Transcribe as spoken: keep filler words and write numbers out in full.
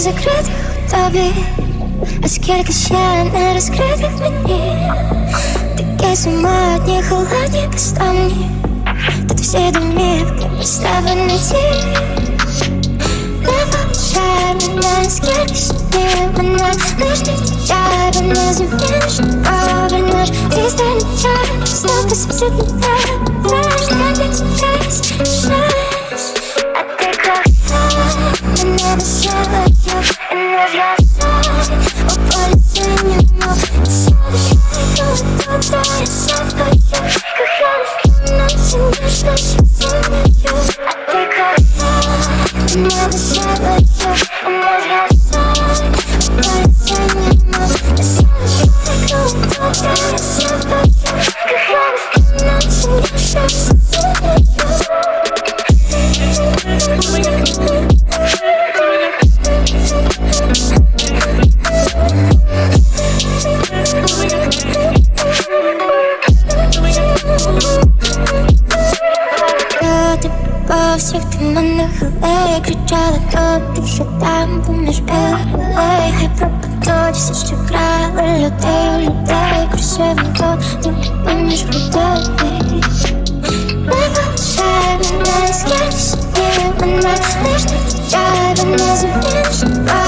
закритих у тобі, а скільки ще не розкритих мені. Такі самотні, холодні, бездомні. Тут всі домівки поставлені ті. Не поважай мене, скільки собі мене лишніх тебе не зумієш, не повернеш. Ти станеш, знов посвітить мене, знаєш, як ти чекаєш, знаєш. А ти красава, мене веселою і не згасай. У полі синьому, і сядеш, коли додає собою. Кохана стрімна, сидиш наші землею. А ти красава, мене веселою і не згасай. У полі синьому, і сядеш, коли додає собою. Кохана стрімна, сидиш наші землею. Люди по всіх туманних алеях кричали, то ти все там поміж алей. Хай пропадуть все, що крали людей, у людей красивенько, не поміж людей. Не поважай мене, скільки собі мене лишніх тебе не зумієш.